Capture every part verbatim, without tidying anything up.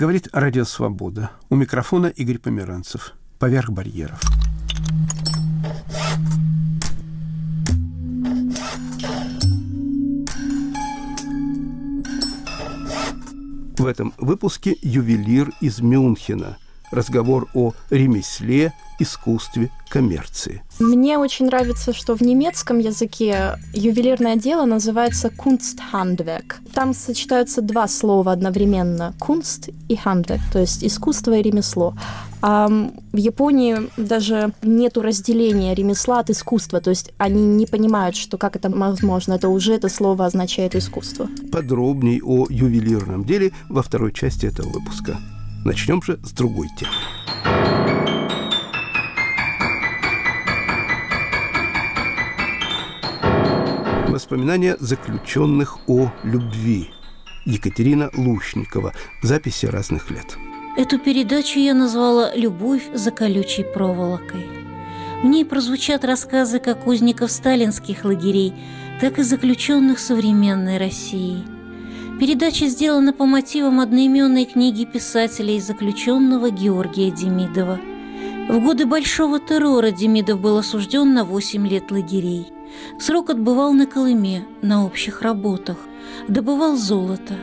Говорит Радио Свобода. У микрофона Игорь Померанцев. Поверх барьеров. В этом выпуске ювелир из Мюнхена. Разговор о ремесле, искусстве, коммерции. Мне очень нравится, что в немецком языке ювелирное дело называется Kunsthandwerk. Там сочетаются два слова одновременно – Kunst и Handwerk, то есть искусство и ремесло. А в Японии даже нету разделения ремесла от искусства, то есть они не понимают, что как это возможно, это уже это слово означает искусство. Подробней о ювелирном деле во второй части этого выпуска. Начнем же с другой темы. Воспоминания заключенных о любви. Екатерина Лушникова. Записи разных лет. Эту передачу я назвала «Любовь за колючей проволокой». В ней прозвучат рассказы как узников сталинских лагерей, так и заключенных современной России. Передача сделана по мотивам одноименной книги писателя и заключенного Георгия Демидова. В годы Большого террора Демидов был осужден на восемь лет лагерей. Срок отбывал на Колыме, на общих работах, добывал золото.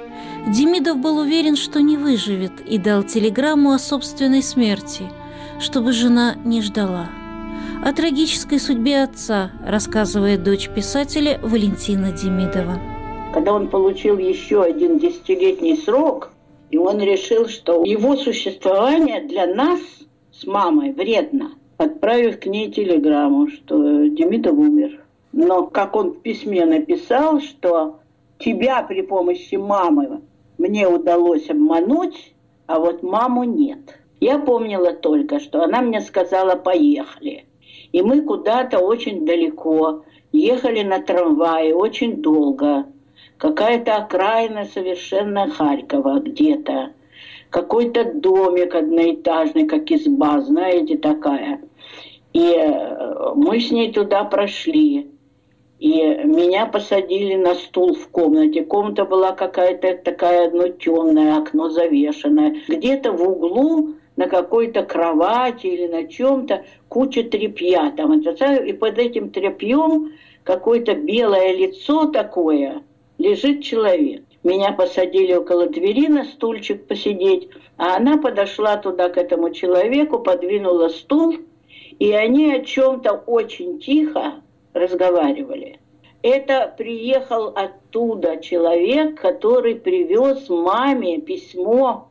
Демидов был уверен, что не выживет, и дал телеграмму о собственной смерти, чтобы жена не ждала. О трагической судьбе отца рассказывает дочь писателя Валентина Демидова. Когда он получил еще один десятилетний срок, и он решил, что его существование для нас с мамой вредно, отправив к ней телеграмму, что Демидов умер. Но как он в письме написал, что тебя при помощи мамы мне удалось обмануть, а вот маму нет. Я помнила только, что она мне сказала «поехали». И мы куда-то очень далеко ехали на трамвае, очень долго. Какая-то окраина совершенно Харькова где-то. Какой-то домик одноэтажный, как изба, знаете, такая. И мы с ней туда прошли. И меня посадили на стул в комнате. Комната была какая-то такая, ну, темная, окно завешенное. Где-то в углу на какой-то кровати или на чем-то куча тряпья. Там, и под этим тряпьем какое-то белое лицо такое, лежит человек. Меня посадили около двери на стульчик посидеть, а она подошла туда к этому человеку, подвинула стул, и они о чем-то очень тихо разговаривали. Это приехал оттуда человек, который привез маме письмо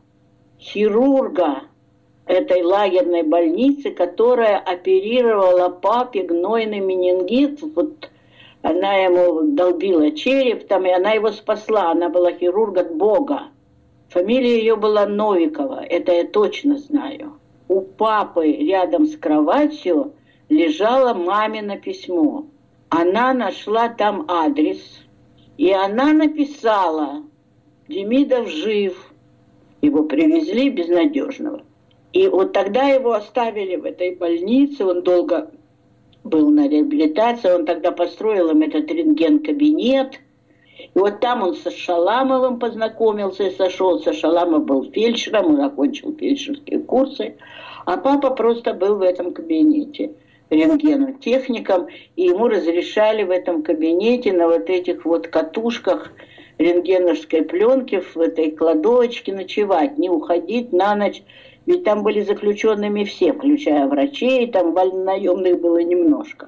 хирурга этой лагерной больницы, которая оперировала папе гнойный менингит. Вот она ему долбила череп, там, и она его спасла. Она была хирург от Бога. Фамилия ее была Новикова, это я точно знаю. У папы рядом с кроватью лежало мамино письмо. Она нашла там адрес, и она написала: Демидов жив. Его привезли безнадежного. И вот тогда его оставили в этой больнице, он долго был на реабилитации, он тогда построил им этот рентген-кабинет. И вот там он со Шаламовым познакомился и сошелся. Шаламов был фельдшером, он окончил фельдшерские курсы, а папа просто был в этом кабинете рентгеном, техником, и ему разрешали в этом кабинете на вот этих вот катушках рентгеновской пленки в этой кладовочке ночевать, не уходить на ночь. Ведь там были заключенными все, включая врачей, там вольнонаемных было немножко.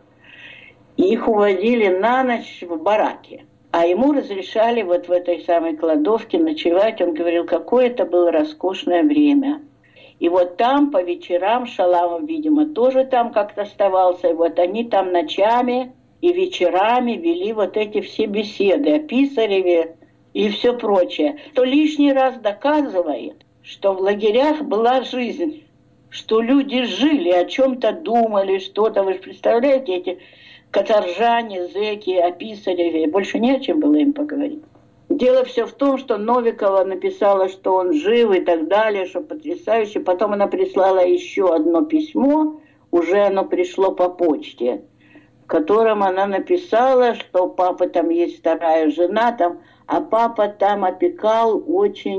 И их уводили на ночь в бараки. А ему разрешали вот в этой самой кладовке ночевать. Он говорил, какое это было роскошное время. И вот там по вечерам, Шаламов, видимо, тоже там как-то оставался. И вот они там ночами и вечерами вели вот эти все беседы о Писареве и все прочее. То лишний раз доказывает, что в лагерях была жизнь, что люди жили, о чем-то думали, что-то. Вы же представляете, эти каторжане, зэки, о Писареве, больше не о чем было им поговорить. Дело все в том, что Новикова написала, что он жив и так далее, что потрясающе. Потом она прислала еще одно письмо, уже оно пришло по почте, в котором она написала, что у папы там есть вторая жена, там, а папа там опекал очень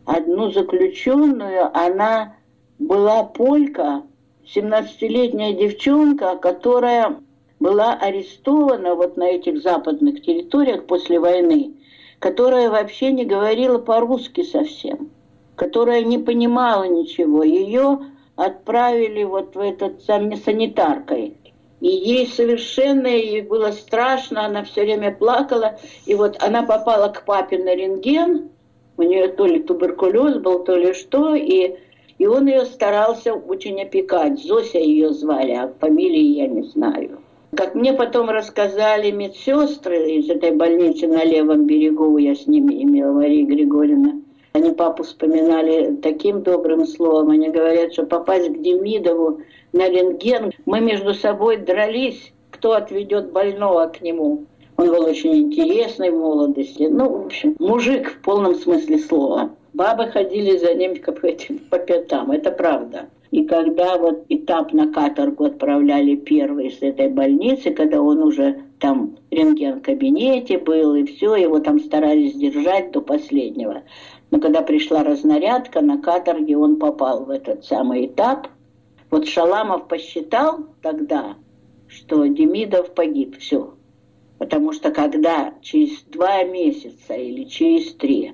одну заключенную, она была полька, семнадцатилетняя девчонка, которая была арестована вот на этих западных территориях после войны, которая вообще не говорила по-русски совсем, которая не понимала ничего. Ее отправили вот в этот сам санитаркой. И ей совершенно, ей было страшно, она все время плакала. И вот она попала к папе на рентген, у нее то ли туберкулез был, то ли что, и, и он ее старался очень опекать. Зося ее звали, а фамилии я не знаю. Как мне потом рассказали медсестры из этой больницы на левом берегу, я с ними имела, Мария Григорьевна, они папу вспоминали таким добрым словом. Они говорят, что попасть к Демидову на рентген, мы между собой дрались, кто отведет больного к нему. Он был очень интересный в молодости. Ну, в общем, мужик в полном смысле слова. Бабы ходили за ним как этим, по пятам, это правда. И когда вот этап на каторгу отправляли первый с этой больницы, когда он уже там в рентген-кабинете был, и все, его там старались держать до последнего. Но когда пришла разнарядка, на каторге он попал в этот самый этап. Вот Шаламов посчитал тогда, что Демидов погиб, все. Потому что когда через два месяца или через три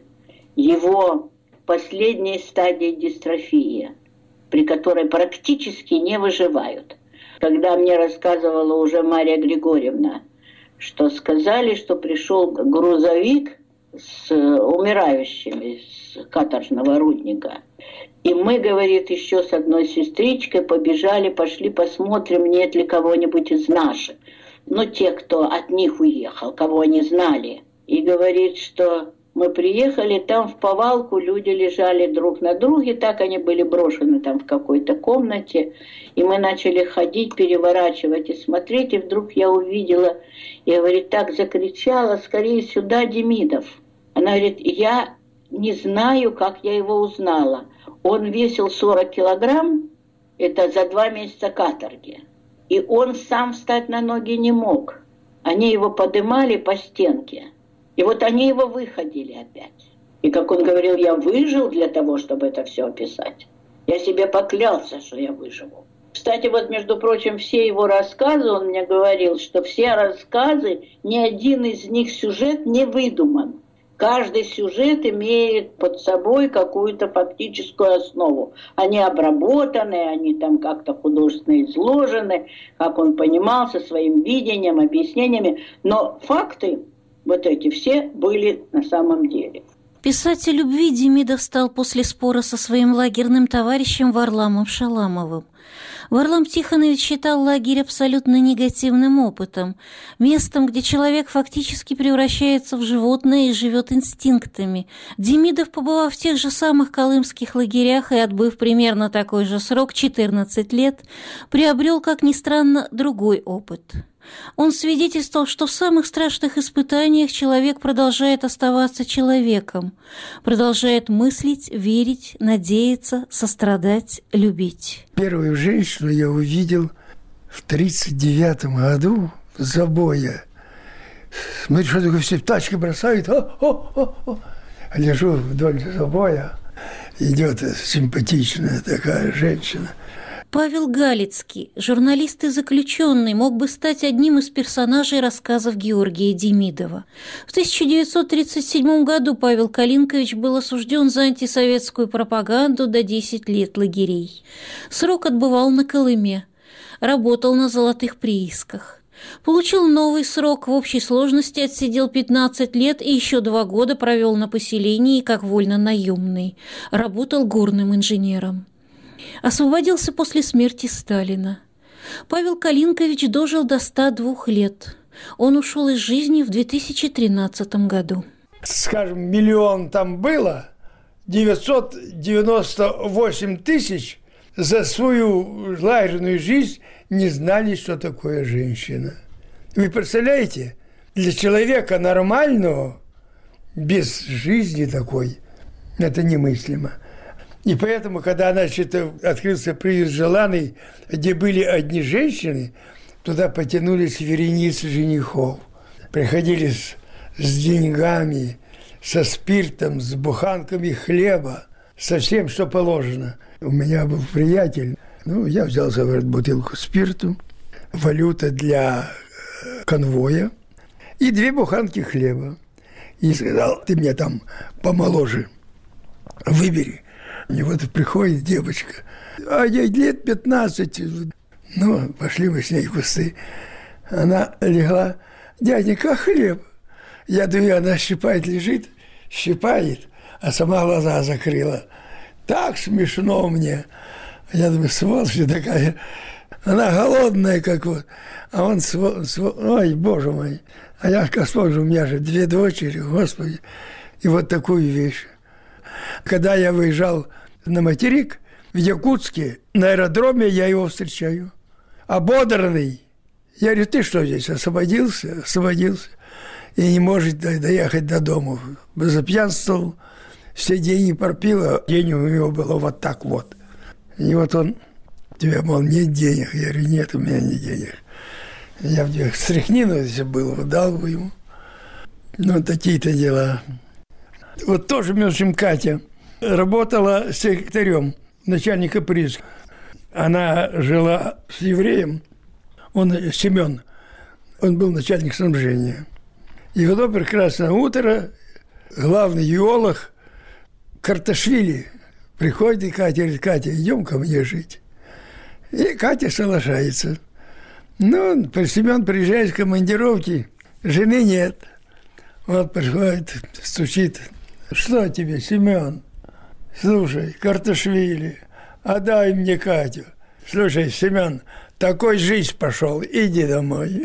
его последней стадии дистрофии, при которой практически не выживают, когда мне рассказывала уже Мария Григорьевна, что сказали, что пришел грузовик с умирающими с каторжного рудника. И мы, говорит, еще с одной сестричкой побежали, пошли посмотрим, нет ли кого-нибудь из наших. Ну, те, кто от них уехал, кого они знали. И говорит, что мы приехали, там в повалку люди лежали друг на друге, так они были брошены там в какой-то комнате. И мы начали ходить, переворачивать и смотреть, и вдруг я увидела, и, говорит, так закричала, скорее сюда, Демидов. Она говорит, я не знаю, как я его узнала. Он весил сорок килограмм, это за два месяца каторги. И он сам встать на ноги не мог. Они его поднимали по стенке. И вот они его выходили опять. И как он говорил, я выжил для того, чтобы это все описать. Я себе поклялся, что я выживу. Кстати, вот, между прочим, все его рассказы, он мне говорил, что все рассказы, ни один из них сюжет не выдуман. Каждый сюжет имеет под собой какую-то фактическую основу. Они обработаны, они там как-то художественно изложены, как он понимал, со своим видением, объяснениями. Но факты вот эти все были на самом деле. Писатель любви Демидов стал после спора со своим лагерным товарищем Варламом Шаламовым. Варлам Тихонович считал лагерь абсолютно негативным опытом, местом, где человек фактически превращается в животное и живет инстинктами. Демидов, побывав в тех же самых колымских лагерях и отбыв примерно такой же срок, четырнадцать лет, приобрел, как ни странно, другой опыт. Он свидетельствовал, что в самых страшных испытаниях человек продолжает оставаться человеком, продолжает мыслить, верить, надеяться, сострадать, любить. Первую женщину я увидел в тридцать девятом году в забое. Смотри, что такое, все тачки бросают. О, о, о, о. Лежу вдоль забоя. Идет симпатичная такая женщина. Павел Галицкий, журналист и заключенный, мог бы стать одним из персонажей рассказов Георгия Демидова. В тысяча девятьсот тридцать седьмом году Павел Калинкович был осужден за антисоветскую пропаганду до десяти лет лагерей. Срок отбывал на Колыме, работал на золотых приисках. Получил новый срок, в общей сложности отсидел пятнадцать лет и еще два года провел на поселении как вольно-наемный. Работал горным инженером. Освободился после смерти Сталина. Павел Калинкович дожил до ста двух лет. Он ушел из жизни в две тысячи тринадцатом году. Скажем, миллион там было, девятьсот девяносто восемь тысяч за свою лагерную жизнь не знали, что такое женщина. Вы представляете, для человека нормального, без жизни такой, это немыслимо. И поэтому, когда, значит, открылся приют желаний, где были одни женщины, туда потянулись вереницы женихов. Приходили с, с деньгами, со спиртом, с буханками хлеба, со всем, что положено. У меня был приятель, ну, я взял, говорит, бутылку спирту, валюта для конвоя и две буханки хлеба. И сказал, ты мне там помоложе выбери. И вот приходит девочка, а ей лет пятнадцать. Ну, пошли мы с ней в кусты. Она легла, дяденька, хлеб. Я думаю, она щипает, лежит, щипает, а сама глаза закрыла. Так смешно мне. Я думаю, сволочь такая. Она голодная, как вот. А он, свол, свол, ой, боже мой. А я как вспомнил, у меня же две дочери, господи. И вот такую вещь. Когда я выезжал на материк, в Якутске, на аэродроме я его встречаю. Ободранный. Я говорю, ты что здесь, освободился? Освободился. И не может доехать до дома. Запьянствовал, все деньги пропил, а денег у него было вот так вот. И вот он, у тебя, мол, нет денег. Я говорю, нет, у меня нет денег. Я в стряхнину, если было, дал бы ему. Ну, такие-то дела. Вот тоже, между прочим, Катя работала секретарем начальника прииска. Она жила с евреем, он Семен, он был начальник снабжения. И в одно прекрасное утро главный геолог Карташвили приходит, и Катя говорит, Катя, идем ко мне жить. И Катя соглашается. Ну, Семен приезжает с командировки, жены нет. Вот приходит, стучит. Что тебе, Семен? Слушай, Карташвили, отдай мне Катю. Слушай, Семен, такой жизнь пошел, иди домой.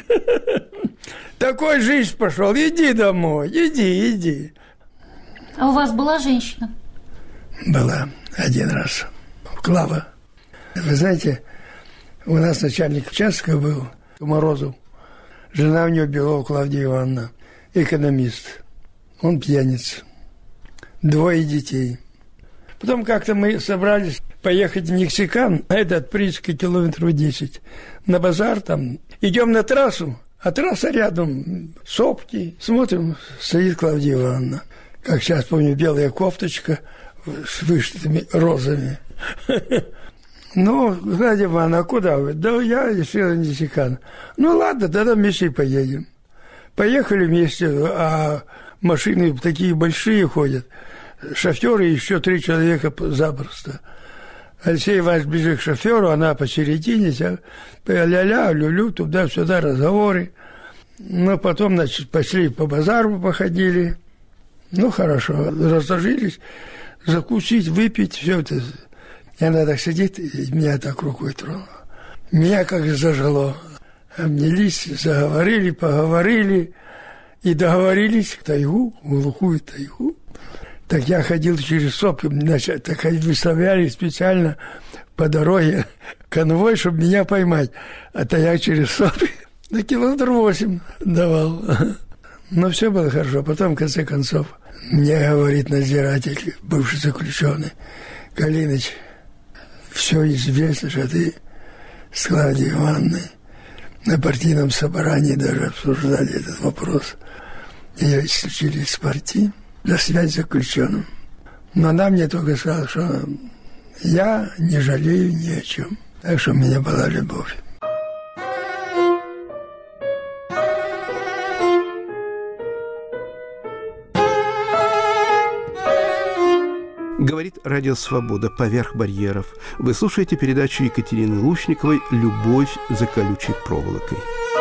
Такой жизнь пошел, иди домой, иди, иди. А у вас была женщина? Была один раз. Клава. Вы знаете, у нас начальник участка был, Морозов. Жена у него Белова Клавдия Ивановна, экономист. Он пьяница. Двое детей. Потом как-то мы собрались поехать в Мексикан, а это от Прииска километров десять, на базар там. Идем на трассу, а трасса рядом, сопки. Смотрим, стоит Клавдия Ивановна. Как сейчас помню, белая кофточка с вышитыми розами. Ну, Клавдия Ивановна, а куда вы? Да я решила в Мексикан. Ну, ладно, тогда вместе поедем. Поехали вместе, а машины такие большие ходят. Шоферы еще три человека запросто. Алексей Иванович ближе к шоферу, она посередине, ля-ля, люлю, туда-сюда разговоры. Ну, потом, значит, пошли по базару, походили. Ну, хорошо, разложились, закусить, выпить, все это. И она так сидит, и меня так рукой тронула. Меня как зажгло. Обнялись, заговорили, поговорили и договорились в тайгу, в глухую тайгу. Так я ходил через сопки, значит, так выставляли специально по дороге конвой, чтобы меня поймать. А то я через сопки на километр восемь давал. Но все было хорошо. Потом, в конце концов, мне говорит надзиратель, бывший заключенный, Галиныч, все известно, что ты с Клавдией Ивановной на партийном собрании даже обсуждали этот вопрос. Ее исключили из партии за связь с заключенным. Но она мне только сказала, что я не жалею ни о чем. Так что у меня была любовь. Говорит Радио Свобода «Поверх барьеров». Вы слушаете передачу Екатерины Лучниковой «Любовь за колючей проволокой».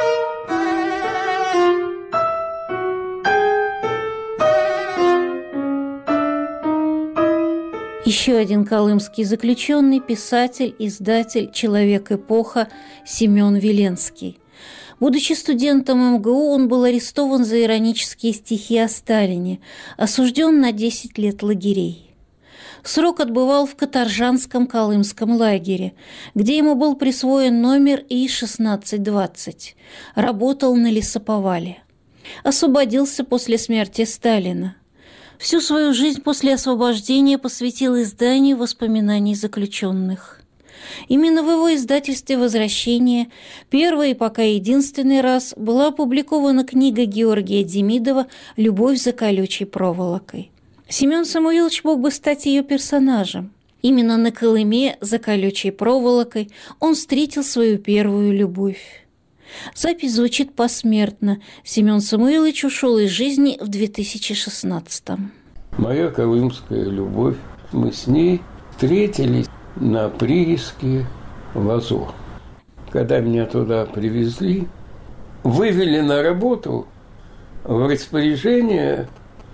Еще один колымский заключенный, писатель, издатель, человек-эпоха Семен Веленский. Будучи студентом эм гэ у, он был арестован за иронические стихи о Сталине, осужден на десять лет лагерей. Срок отбывал в Каторжанском колымском лагере, где ему был присвоен номер И шестнадцать двадцать. Работал на лесоповале. Освободился после смерти Сталина. Всю свою жизнь после освобождения посвятил изданию воспоминаний заключенных. Именно в его издательстве «Возвращение» первый и пока единственный раз была опубликована книга Георгия Демидова «Любовь за колючей проволокой». Семен Самуилович мог бы стать ее персонажем. Именно на Колыме за колючей проволокой он встретил свою первую любовь. Запись звучит посмертно. Семен Самуилович ушел из жизни в две тысячи шестнадцатом. Моя колымская любовь. Мы с ней встретились на прииске Лазо. Когда меня туда привезли, вывели на работу в распоряжение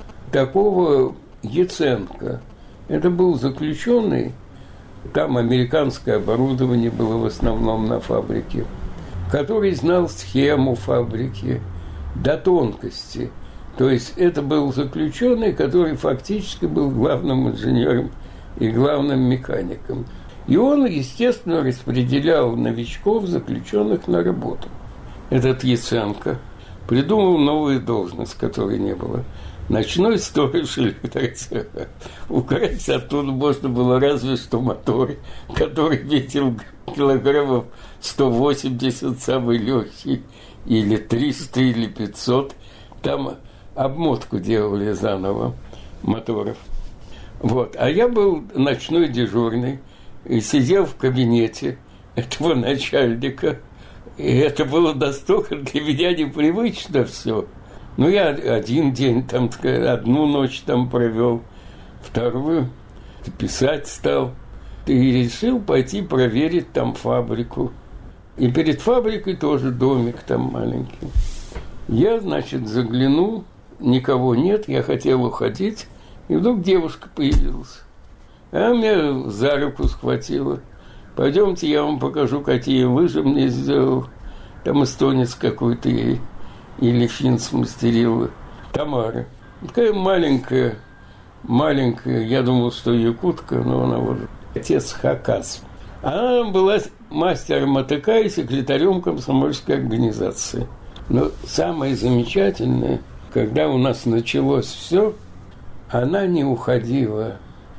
такого Яценко. Это был заключенный, там американское оборудование было в основном на фабрике, который знал схему фабрики до тонкости. То есть это был заключенный, который фактически был главным инженером и главным механиком. И он, естественно, распределял новичков, заключенных на работу. Этот Яценко придумал новую должность, которой не было. Ночной сторож электротеха. Украсть оттуда можно было разве что моторы, который весил килограммов сто восемьдесят, самый легкий, или триста, или пятьсот. Там обмотку делали заново моторов. Вот. А я был ночной дежурный и сидел в кабинете этого начальника. И это было настолько для меня непривычно все. Ну, я один день, там, одну ночь там провел, вторую писать стал. И решил пойти проверить там фабрику. И перед фабрикой тоже домик там маленький. Я, значит, заглянул, никого нет, я хотел уходить, и вдруг девушка появилась. Она меня за руку схватила. Пойдемте, я вам покажу, какие лыжи мне сделал. Там эстонец какой-то ей. Или фин смастерила. Тамара. Такая маленькая, маленькая, я думал, что якутка, но она вот отец Хакас. Она была мастером мотыка и секретарем комсомольской организации. Но самое замечательное, когда у нас началось все, она не уходила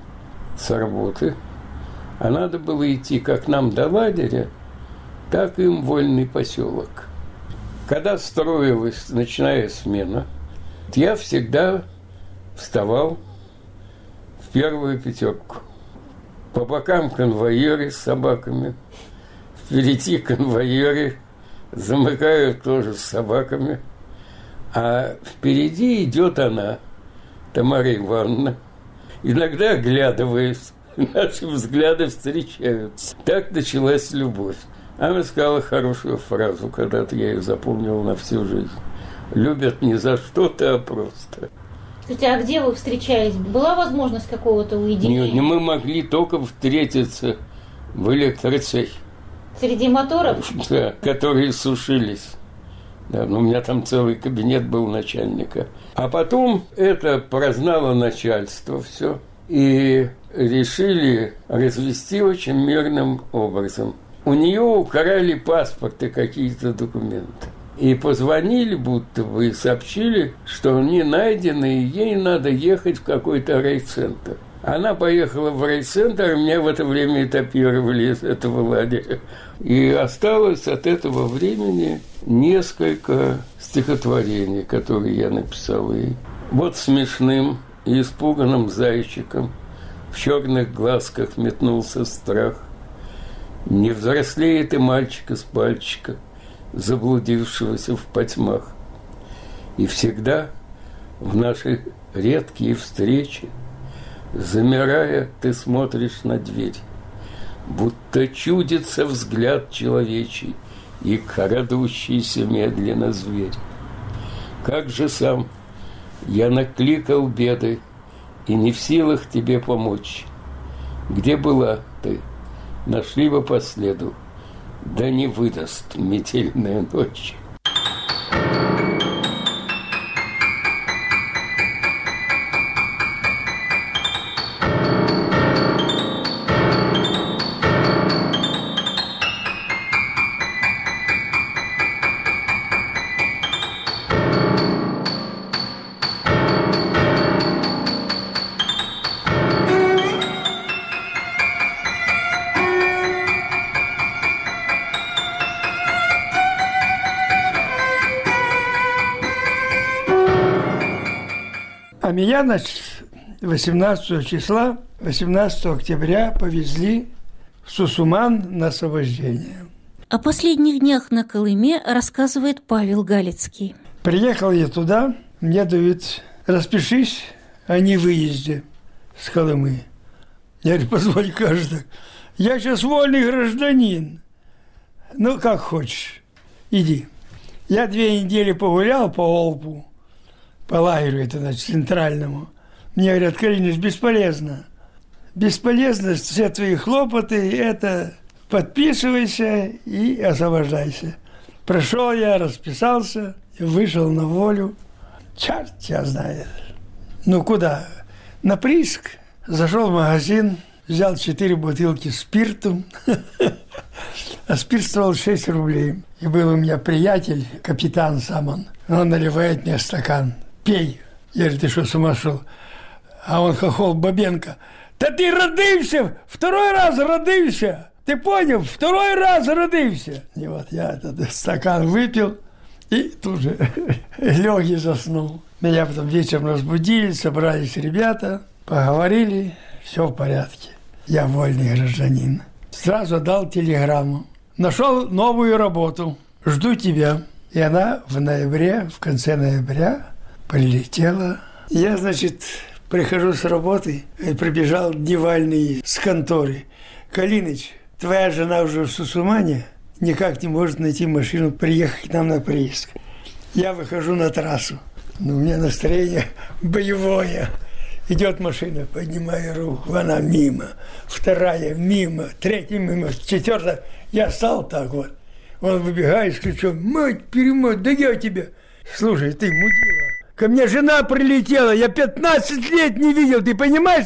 с работы, а надо было идти как нам до лагеря, так и им в вольный поселок. Когда строилась ночная смена, я всегда вставал в первую пятерку. По бокам конвоиры с собаками, впереди конвоиры, замыкают тоже с собаками, а впереди идет она, Тамара Ивановна. Иногда, оглядываясь, наши взгляды встречаются. Так началась любовь. Она сказала хорошую фразу, когда-то я ее запомнил на всю жизнь. Любят не за что-то, а просто. Кстати, а где вы встречались? Была возможность какого-то уединения? Не, не мы могли только встретиться в электроцехе. Среди моторов? Да, которые сушились. Да, но у меня там целый кабинет был начальника. А потом это прознало начальство все. И решили развести очень мирным образом. У нее украли паспорт и какие-то документы. И позвонили будто бы и сообщили, что они найдены, и ей надо ехать в какой-то райцентр. Она поехала в райцентр, меня в это время этапировали из этого лагеря. И осталось от этого времени несколько стихотворений, которые я написал ей. Вот смешным и испуганным зайчиком в черных глазках метнулся страх. Не взрослеет и мальчик из пальчика, заблудившегося в потьмах. И всегда в наши редкие встречи, замирая, ты смотришь на дверь, будто чудится взгляд человечий и крадущийся медленно зверь. Как же сам я накликал беды и не в силах тебе помочь. Где была ты? Нашли бы по следу, да не выдаст метельная ночь. А меня, значит, восемнадцатого числа, восемнадцатого октября повезли в Сусуман на освобождение. О последних днях на Колыме рассказывает Павел Галицкий. Приехал я туда, мне дают, распишись о невыезде с Колымы. Я говорю, позволь каждый. Я сейчас вольный гражданин. Ну, как хочешь, иди. Я две недели погулял по Олпу, по лагерю, это, значит, центральному. Мне говорят, Калиныч, бесполезно. Бесполезно, все твои хлопоты, это подписывайся и освобождайся. Прошел я, расписался, вышел на волю. Черт тебя знает. Ну, куда? На прииск. Зашел в магазин, взял четыре бутылки спирту. А спирт стоил шесть рублей. И был у меня приятель, капитан сам он. Он наливает мне стакан. Пей. Я говорю, ты что, с ума шел? А он хохол Бабенко. Да ты родился! Второй раз родился! Ты понял? Второй раз родился! И вот я этот стакан выпил и тут же лег и заснул. Меня потом вечером разбудили, собрались ребята, поговорили, все в порядке. Я вольный гражданин. Сразу дал телеграмму. Нашел новую работу. Жду тебя. И она в ноябре, в конце ноября прилетела. Я, значит, прихожу с работы, и прибежал Дневальный с конторы. Калиныч, твоя жена уже в Сусумане, никак не может найти машину, приехать к нам на прииск. Я выхожу на трассу. Ну, у меня настроение боевое. Идет машина, поднимаю руку, она мимо. Вторая мимо, третья мимо, четвертая. Я стал так вот. Он выбегает с ключом. Мать-перемать, да я тебя. Слушай, ты мудила. Ко мне жена прилетела, я пятнадцать лет не видел, ты понимаешь?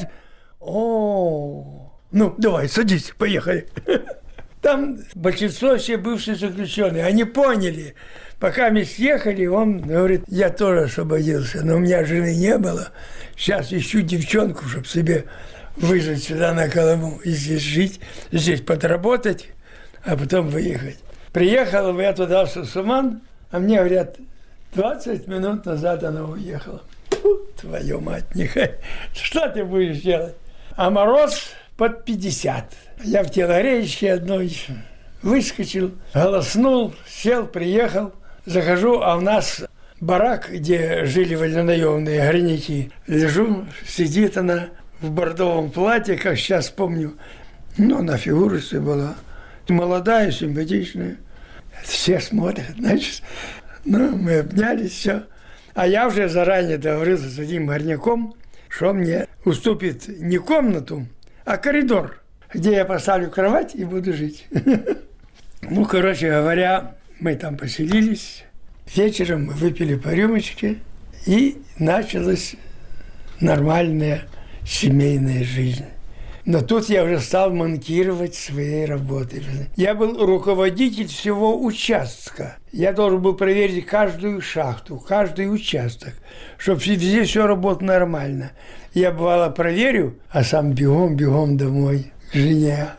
О, ну, давай, садись, поехали. Там большинство все бывшие заключенные, они поняли. Пока мы съехали, он говорит, я тоже освободился, но у меня жены не было. Сейчас ищу девчонку, чтобы себе выжить сюда на Колыму и здесь жить, здесь подработать, а потом выехать. Приехал я туда, в Сусуман, а мне говорят, двадцать минут назад она уехала. Фу, твою мать, нехай. Что ты будешь делать? А мороз под пятьдесят. Я в телогреечке одной выскочил, голоснул, сел, приехал. Захожу, а у нас барак, где жили вольнонаемные горняки. Лежу, сидит она в бордовом платье, как сейчас помню. Ну, она фигуристая была. Молодая, симпатичная. Все смотрят, значит. Ну, мы обнялись, все. А я уже заранее договорился с этим горняком, что мне уступит не комнату, а коридор, где я поставлю кровать и буду жить. Ну, короче говоря, мы там поселились. Вечером мы выпили по рюмочке, и началась нормальная семейная жизнь. Но тут я уже стал манкировать своей работой. Я был руководитель всего участка. Я должен был проверить каждую шахту, каждый участок, чтобы здесь все работало нормально. Я, бывало, проверю, а сам бегом-бегом домой к жене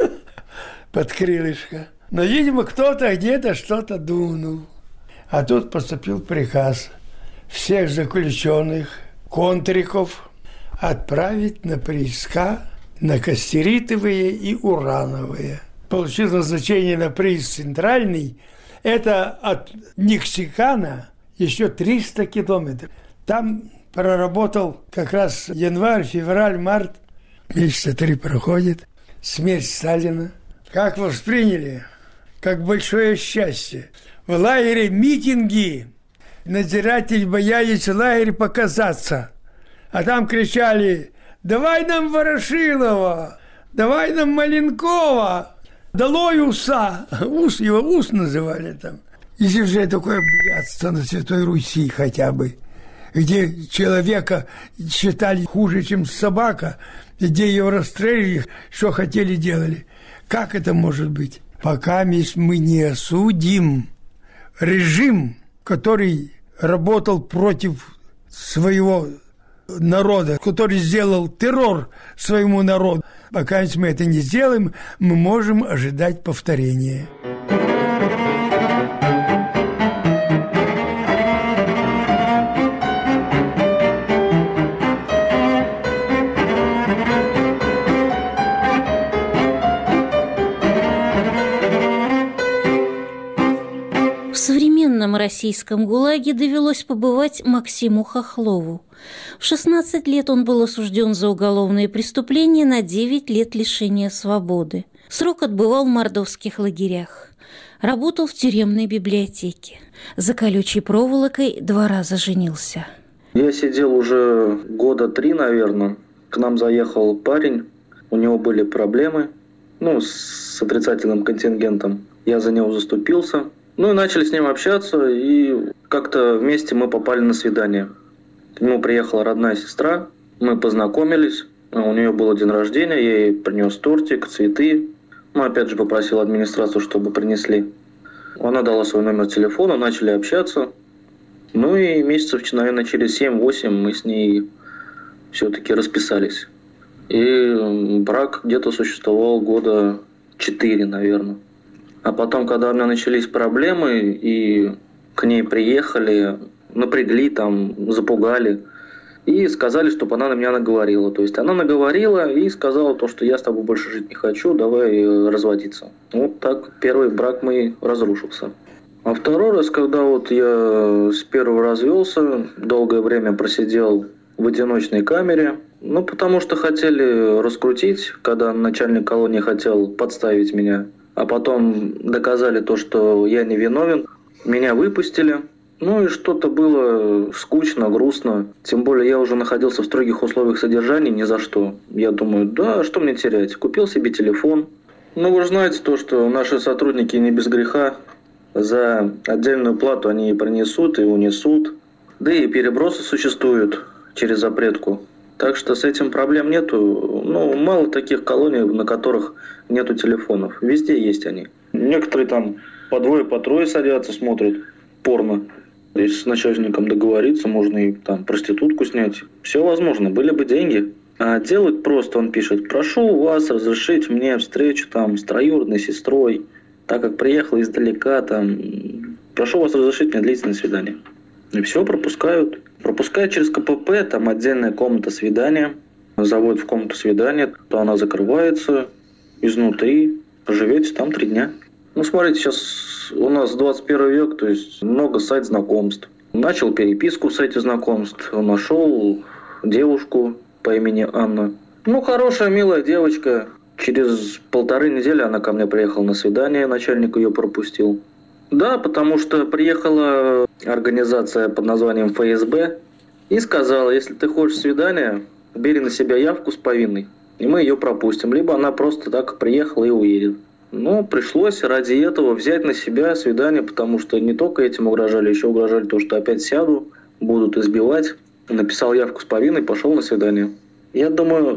под крылышко. Но, видимо, кто-то где-то что-то дунул. А тут поступил приказ всех заключенных, контриков, отправить на прииска на костеритовые и урановые. Получил назначение на прииск центральный. Это от Нексикана еще триста километров. Там проработал как раз январь, февраль, март. Месяца три проходит. Смерть Сталина. Как восприняли? Как большое счастье. В лагере митинги. Надзиратель боялись в лагере показаться. А там кричали: давай нам Ворошилова, давай нам Маленкова, долой уса. Ус, его ус называли там. Если же такое блядство на Святой Руси хотя бы, где человека считали хуже, чем собака, где его расстреляли, что хотели делали. Как это может быть? Пока мы не осудим режим, который работал против своего народа, который сделал террор своему народу. Пока мы это не сделаем, мы можем ожидать повторения. современном российском ГУЛАГе довелось побывать Максиму Хохлову. В шестнадцать лет он был осужден за уголовные преступления на девять лет лишения свободы. Срок отбывал в мордовских лагерях. Работал в тюремной библиотеке. За колючей проволокой два раза женился. Я сидел уже года три, наверное. К нам заехал парень. У него были проблемы, ну, с отрицательным контингентом. Я за него заступился. Ну и начали с ним общаться, и как-то вместе мы попали на свидание. К нему приехала родная сестра, мы познакомились. У нее был день рождения, я ей принес тортик, цветы. Ну, опять же, попросил администрацию, чтобы принесли. Она дала свой номер телефона, начали общаться. Ну и месяцев, наверное, через семь-восемь мы с ней все-таки расписались. И брак где-то существовал года четыре, наверное. А потом, когда у меня начались проблемы, и к ней приехали, напрягли, там, запугали, и сказали, чтобы она на меня наговорила. То есть она наговорила и сказала то, что я с тобой больше жить не хочу, давай разводиться. Вот так первый брак мой разрушился. А второй раз, когда вот я с первого развелся, долгое время просидел в одиночной камере, ну, потому что хотели раскрутить, когда начальник колонии хотел подставить меня, а потом доказали то, что я не виновен, меня выпустили. Ну и что-то было скучно, грустно. Тем более я уже находился в строгих условиях содержания ни за что. Я думаю, да, что мне терять? Купил себе телефон. Ну, вы же знаете то, что наши сотрудники не без греха. За отдельную плату они и принесут, и унесут. Да и перебросы существуют через запретку. Так что с этим проблем нету. Ну, мало таких колоний, на которых нету телефонов. Везде есть они. Некоторые там по двое, по трое садятся, смотрят порно. Если с начальником договориться, можно и там проститутку снять. Все возможно, были бы деньги. А делать просто, он пишет: прошу вас разрешить мне встречу там с троюродной сестрой, так как приехал издалека, там, прошу вас разрешить мне длительное свидание. И все, пропускают. Пропускают через ка пэ пэ, там отдельная комната свидания. Заводят в комнату свидания, то она закрывается изнутри. Поживете там три дня. Ну, смотрите, сейчас у нас двадцать первый век, то есть много сайт знакомств. Начал переписку в сайте знакомств, нашел девушку по имени Анна. Ну, хорошая, милая девочка. Через полторы недели она ко мне приехала на свидание, начальник ее пропустил. Да, потому что приехала организация под названием эф эс бэ и сказала: если ты хочешь свидания, бери на себя явку с повинной, и мы ее пропустим. Либо она просто так приехала и уедет. Ну, пришлось ради этого взять на себя свидание, потому что не только этим угрожали, еще угрожали то, что опять сяду, будут избивать. Написал явку с повинной, пошел на свидание. Я думаю,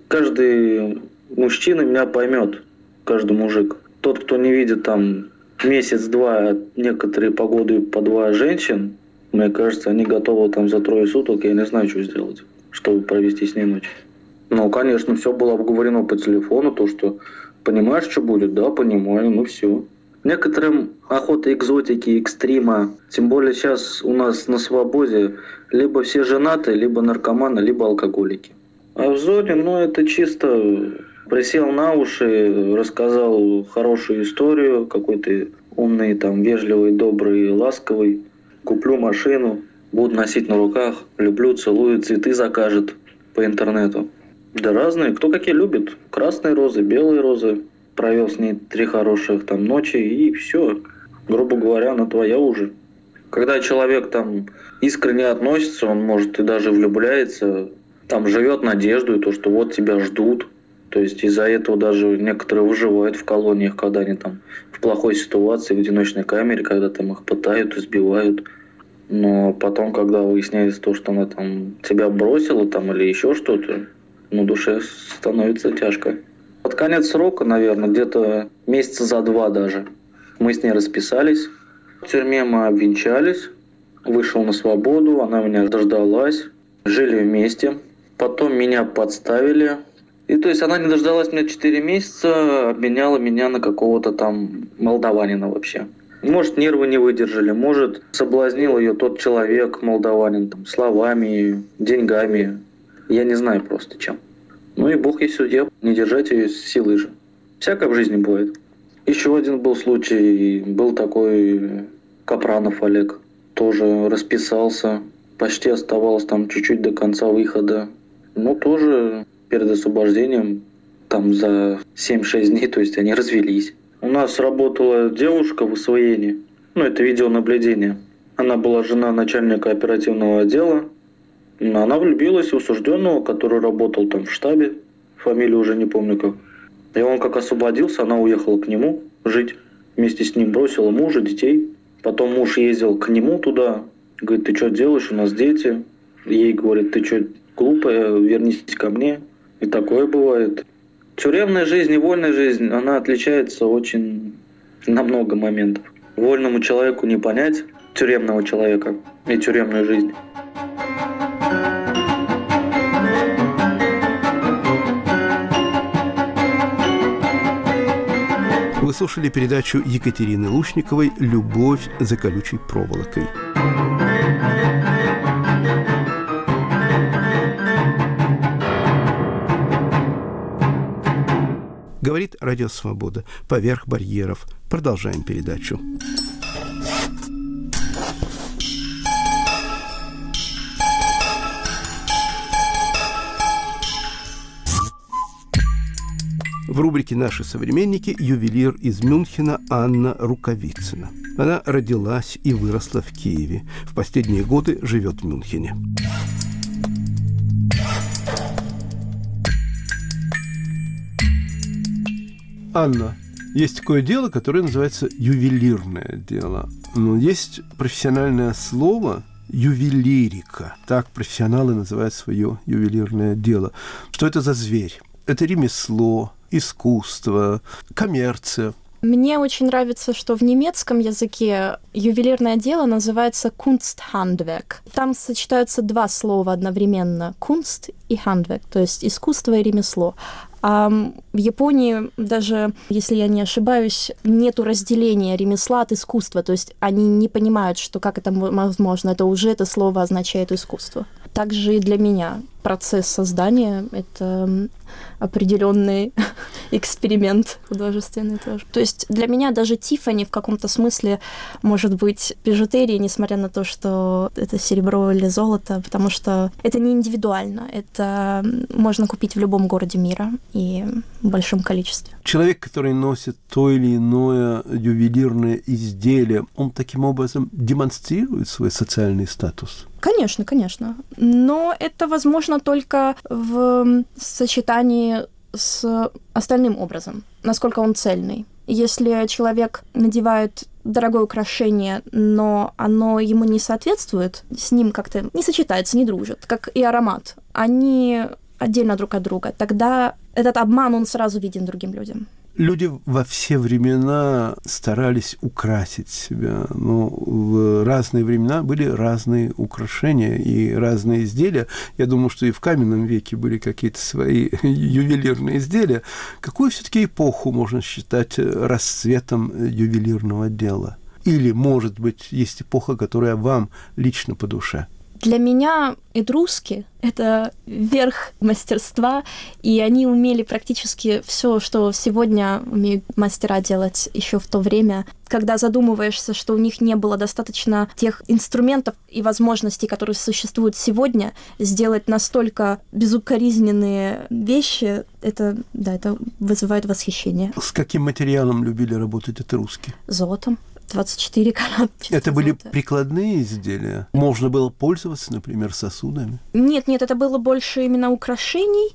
каждый мужчина меня поймет, каждый мужик. Тот, кто не видит там месяц-два, некоторые по году и по два женщин, мне кажется, они готовы там за трое суток, я не знаю, что сделать, чтобы провести с ней ночь. Ну, конечно, все было обговорено по телефону, то, что понимаешь, что будет? Да, понимаю, ну все. Некоторым охота экзотики, экстрима, тем более сейчас у нас на свободе либо все женаты, либо наркоманы, либо алкоголики. А в зоне, ну, это чисто присел на уши, рассказал хорошую историю, какой-то умный, там, вежливый, добрый, ласковый. Куплю машину, буду носить на руках, люблю, целую, цветы закажет по интернету. Да разные, кто какие любит. Красные розы, белые розы. Провел с ней три хороших там ночи, и все. Грубо говоря, она твоя уже. Когда человек там искренне относится, он может и даже влюбляется, там живет надеждой, то, что вот тебя ждут. То есть из-за этого даже некоторые выживают в колониях, когда они там в плохой ситуации, в одиночной камере, когда там их пытают, избивают. Но потом, когда выясняется то, что она там тебя бросила там или еще что-то, ну, душе становится тяжко. Под конец срока, наверное, где-то месяца за два даже, мы с ней расписались. В тюрьме мы обвенчались, вышел на свободу, она меня дождалась, жили вместе. Потом меня подставили. И то есть она не дождалась меня четыре месяца, обменяла меня на какого-то там молдаванина вообще. Может, нервы не выдержали, может, соблазнил ее тот человек, молдаванин, там, словами, деньгами. Я не знаю просто чем. Ну и Бог есть судья, не держать ее силой же. Всякое в жизни бывает. Еще один был случай, был такой Капранов Олег. Тоже расписался. Почти оставалось там чуть-чуть до конца выхода. Но тоже перед освобождением, там за семь-шесть дней, то есть они развелись. У нас работала девушка в освоении. Ну, это видеонаблюдение. Она была жена начальника оперативного отдела. Она влюбилась в осужденного, который работал там в штабе. Фамилию уже не помню как. И он как освободился, она уехала к нему жить. Вместе с ним бросила мужа, детей. Потом муж ездил к нему туда. Говорит, ты что делаешь, у нас дети. Ей говорит, ты что, глупая, вернись ко мне. И такое бывает. Тюремная жизнь и вольная жизнь, она отличается очень на много моментов. Вольному человеку не понять тюремного человека и тюремную жизнь. Вы слушали передачу Екатерины Лушниковой «Любовь за колючей проволокой». Говорит Радио Свобода. Поверх барьеров. Продолжаем передачу. В рубрике «Наши современники» ювелир из Мюнхена Анна Рукавицына. Она родилась и выросла в Киеве. В последние годы живет в Мюнхене. Анна, есть такое дело, которое называется ювелирное дело. Но есть профессиональное слово ювелирика. Так профессионалы называют свое ювелирное дело. Что это за зверь? Это ремесло, искусство, коммерция. Мне очень нравится, что в немецком языке ювелирное дело называется Kunsthandwerk. Там сочетаются два слова одновременно – Kunst и Handwerk, то есть искусство и ремесло. А в Японии, даже если я не ошибаюсь, нету разделения ремесла от искусства, то есть они не понимают, что как это возможно, это уже это слово означает искусство. Также и для меня процесс создания – это определенный эксперимент художественный тоже. То есть для меня даже Тиффани в каком-то смысле может быть бижутерией, несмотря на то, что это серебро или золото, потому что это не индивидуально, это можно купить в любом городе мира и в большом количестве. Человек, который носит то или иное ювелирное изделие, он таким образом демонстрирует свой социальный статус? Конечно, конечно. Но это возможно только в сочетании с остальным образом, насколько он цельный. Если человек надевает дорогое украшение, но оно ему не соответствует, с ним как-то не сочетается, не дружит, как и аромат, они отдельно друг от друга, тогда этот обман, он сразу виден другим людям. Люди во все времена старались украсить себя, но в разные времена были разные украшения и разные изделия. Я думаю, что и в каменном веке были какие-то свои ювелирные изделия. Какую все-таки эпоху можно считать расцветом ювелирного дела? Или, может быть, есть эпоха, которая вам лично по душе? Для меня этруски — это верх мастерства, и они умели практически все, что сегодня умеют мастера делать еще в то время, когда задумываешься, что у них не было достаточно тех инструментов и возможностей, которые существуют сегодня, сделать настолько безукоризненные вещи, это, да, это вызывает восхищение. С каким материалом любили работать этруски? Золотом. двадцать четыре карата. Это были золото. Прикладные изделия? Можно было пользоваться, например, сосудами? Нет, нет, это было больше именно украшений,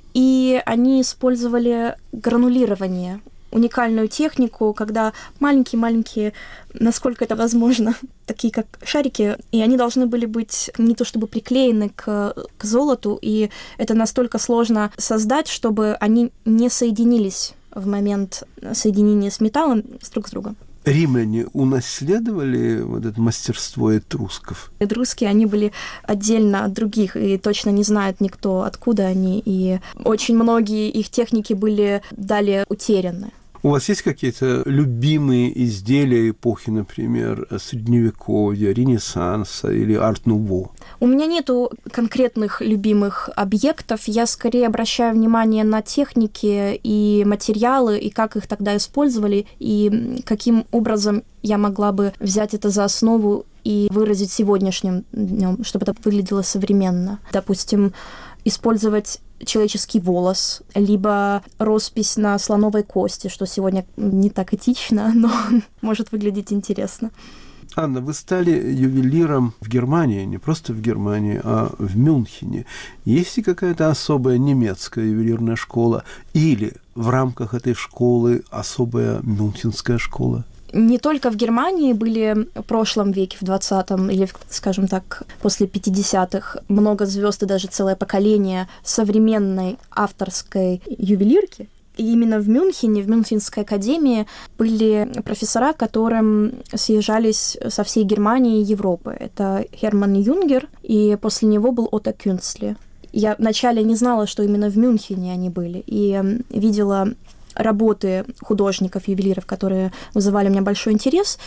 и они использовали гранулирование, уникальную технику, когда маленькие-маленькие, насколько это возможно, такие как шарики, и они должны были быть не то чтобы приклеены к, к золоту, и это настолько сложно создать, чтобы они не соединились в момент соединения с металлом с друг с другом. Римляне унаследовали вот это мастерство этрусков? Этруски, они были отдельно от других, и точно не знает никто, откуда они, и очень многие их техники были далее утеряны. У вас есть какие-то любимые изделия эпохи, например, Средневековья, Ренессанса или Арт-Нуво? У меня нету конкретных любимых объектов. Я скорее обращаю внимание на техники и материалы, и как их тогда использовали, и каким образом я могла бы взять это за основу и выразить сегодняшним днем, чтобы это выглядело современно. Допустим, использовать человеческий волос, либо роспись на слоновой кости, что сегодня не так этично, но может выглядеть интересно. Анна, вы стали ювелиром в Германии, не просто в Германии, а в Мюнхене. Есть ли какая-то особая немецкая ювелирная школа или в рамках этой школы особая мюнхенская школа? Не только в Германии были в прошлом веке, в двадцатом, или, скажем так, после пятидесятых, много звезд и даже целое поколение современной авторской ювелирки. И именно в Мюнхене, в Мюнхенской академии были профессора, которым съезжались со всей Германии и Европы. Это Герман Юнгер, и после него был Отто Кюнцли. Я вначале не знала, что именно в Мюнхене они были, и видела работы художников, ювелиров, которые вызывали у меня большой интерес,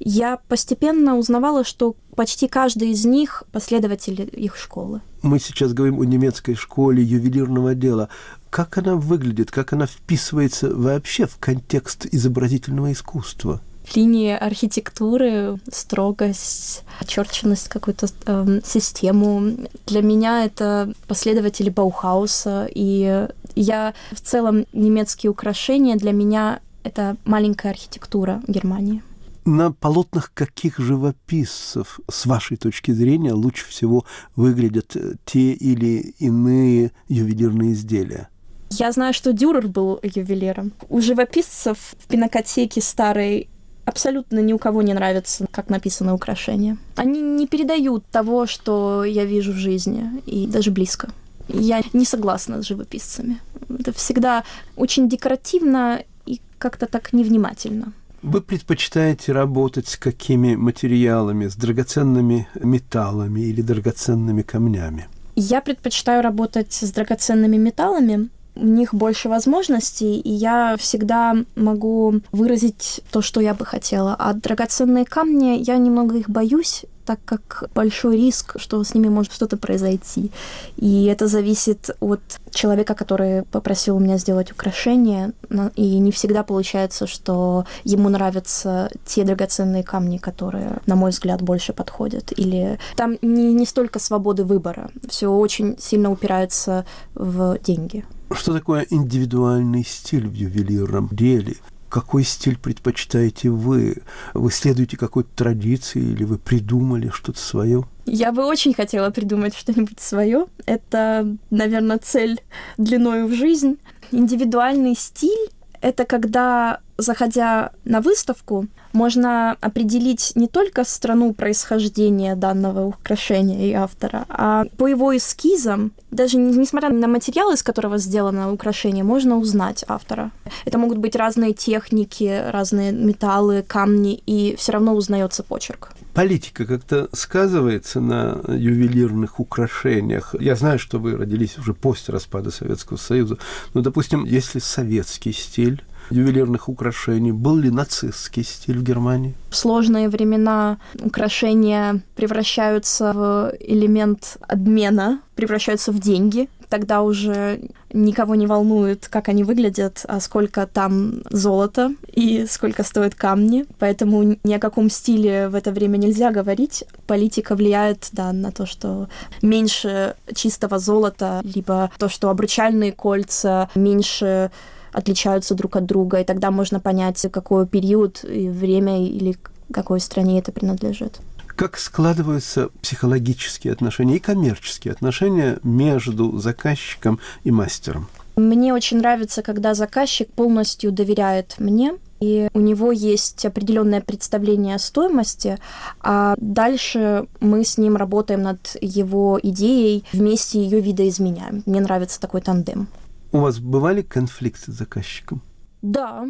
я постепенно узнавала, что почти каждый из них последователь их школы. Мы сейчас говорим о немецкой школе ювелирного дела. Как она выглядит, как она вписывается вообще в контекст изобразительного искусства? Линии архитектуры, строгость, очерченность, какую-то э, систему. Для меня это последователи Баухауса, и я в целом немецкие украшения для меня это маленькая архитектура Германии. На полотнах каких живописцев, с вашей точки зрения, лучше всего выглядят те или иные ювелирные изделия? Я знаю, что Дюрер был ювелиром. У живописцев в пинакотеке старой абсолютно ни у кого не нравится, как написано украшение. Они не передают того, что я вижу в жизни, и даже близко. Я не согласна с живописцами. Это всегда очень декоративно и как-то так невнимательно. Вы предпочитаете работать с какими материалами? С драгоценными металлами или драгоценными камнями? Я предпочитаю работать с драгоценными металлами. У них больше возможностей, и я всегда могу выразить то, что я бы хотела. А драгоценные камни, я немного их боюсь, так как большой риск, что с ними может что-то произойти. И это зависит от человека, который попросил у меня сделать украшение, и не всегда получается, что ему нравятся те драгоценные камни, которые, на мой взгляд, больше подходят. Или там не, не столько свободы выбора, все очень сильно упирается в деньги. Что такое индивидуальный стиль в ювелирном деле? Какой стиль предпочитаете вы? Вы следуете какой-то традиции или вы придумали что-то свое? Я бы очень хотела придумать что-нибудь свое. Это, наверное, цель длиною в жизнь. Индивидуальный стиль — это когда, заходя на выставку, можно определить не только страну происхождения данного украшения и автора, а по его эскизам, даже несмотря на материал, из которого сделано украшение, можно узнать автора. Это могут быть разные техники, разные металлы, камни, и все равно узнается почерк. Политика как-то сказывается на ювелирных украшениях. Я знаю, что вы родились уже после распада Советского Союза, но, допустим, если советский стиль ювелирных украшений, был ли нацистский стиль в Германии? В сложные времена украшения превращаются в элемент обмена, превращаются в деньги. Тогда уже никого не волнует, как они выглядят, а сколько там золота и сколько стоят камни. Поэтому ни о каком стиле в это время нельзя говорить. Политика влияет, да, на то, что меньше чистого золота, либо то, что обручальные кольца меньше отличаются друг от друга, и тогда можно понять, какой период и время или какой стране это принадлежит. Как складываются психологические отношения и коммерческие отношения между заказчиком и мастером? Мне очень нравится, когда заказчик полностью доверяет мне, и у него есть определенное представление о стоимости, а дальше мы с ним работаем над его идеей, вместе ее видоизменяем. Мне нравится такой тандем. У вас бывали конфликты с заказчиком? Да,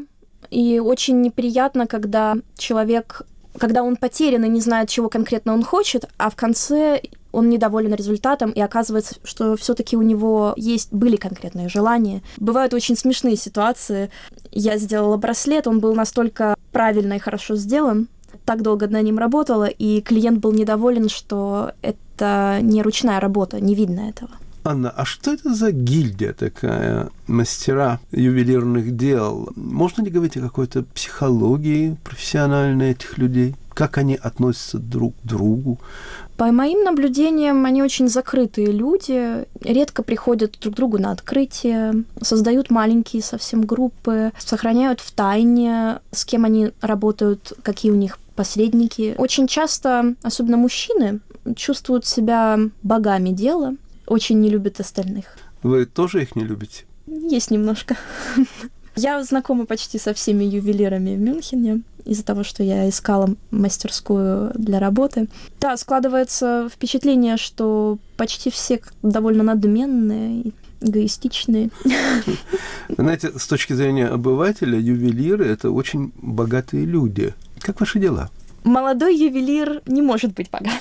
и очень неприятно, когда человек, когда он потерян и не знает, чего конкретно он хочет, а в конце он недоволен результатом, и оказывается, что все-таки у него есть, были конкретные желания. Бывают очень смешные ситуации. Я сделала браслет, он был настолько правильно и хорошо сделан, так долго над ним работала, и клиент был недоволен, что это не ручная работа, не видно этого. Анна, а что это за гильдия такая, мастера ювелирных дел? Можно ли говорить о какой-то психологии профессиональной этих людей? Как они относятся друг к другу? По моим наблюдениям, они очень закрытые люди, редко приходят друг к другу на открытие, создают маленькие совсем группы, сохраняют в тайне, с кем они работают, какие у них посредники. Очень часто, особенно мужчины, чувствуют себя богами дела, очень не любят остальных. Вы тоже их не любите? Есть немножко. Я знакома почти со всеми ювелирами в Мюнхене из-за того, что я искала мастерскую для работы. Да, складывается впечатление, что почти все довольно надменные, эгоистичные. Знаете, с точки зрения обывателя, ювелиры – это очень богатые люди. Как ваши дела? Молодой ювелир не может быть богатым.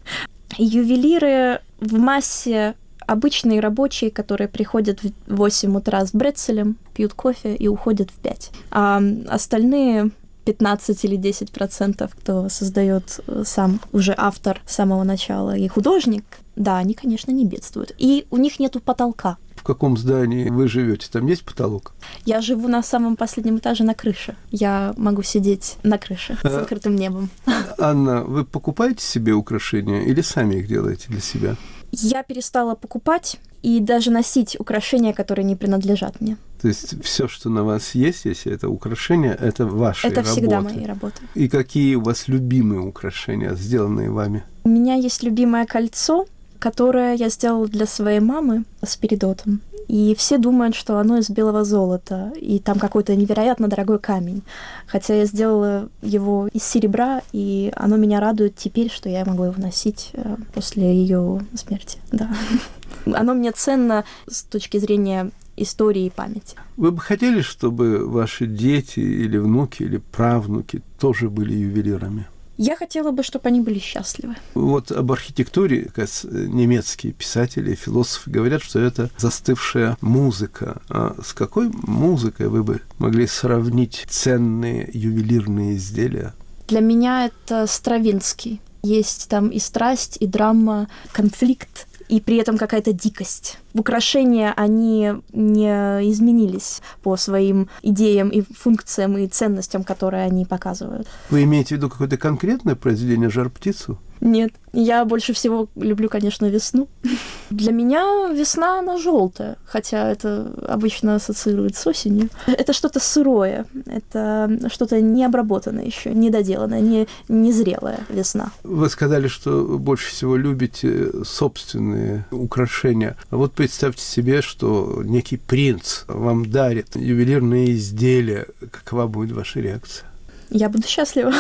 Ювелиры в массе обычные рабочие, которые приходят в восемь утра с брецелем, пьют кофе и уходят в пять. А остальные пятнадцать или десять процентов, кто создает сам уже автор с самого начала и художник, да, они, конечно, не бедствуют. И у них нету потолка. В каком здании вы живете? Там есть потолок? Я живу на самом последнем этаже на крыше. Я могу сидеть на крыше с открытым небом. Анна, вы покупаете себе украшения или сами их делаете для себя? Я перестала покупать и даже носить украшения, которые не принадлежат мне. То есть все, что на вас есть, если это украшения, это ваши работы? Это всегда мои работы. И какие у вас любимые украшения, сделанные вами? У меня есть любимое кольцо, которое я сделала для своей мамы с передотом. И все думают, что оно из белого золота, и там какой-то невероятно дорогой камень. Хотя я сделала его из серебра, и оно меня радует теперь, что я могу его носить после ее смерти. Да. Оно мне ценно с точки зрения истории и памяти. Вы бы хотели, чтобы ваши дети или внуки, или правнуки тоже были ювелирами? Я хотела бы, чтобы они были счастливы. Вот об архитектуре как раз немецкие писатели и философы говорят, что это застывшая музыка. А с какой музыкой вы бы могли сравнить ценные ювелирные изделия? Для меня это Стравинский. Есть там и страсть, и драма, конфликт, и при этом какая-то дикость. Украшения, они не изменились по своим идеям и функциям и ценностям, которые они показывают. Вы имеете в виду какое-то конкретное произведение «Жар-птицу»? Нет. Я больше всего люблю, конечно, весну. Для меня весна, она желтая, хотя это обычно ассоциируется с осенью. Это что-то сырое, это что-то необработанное еще, недоделанное, не, незрелая весна. Вы сказали, что больше всего любите собственные украшения. А вот представьте себе, что некий принц вам дарит ювелирные изделия. Какова будет ваша реакция? Я буду счастлива.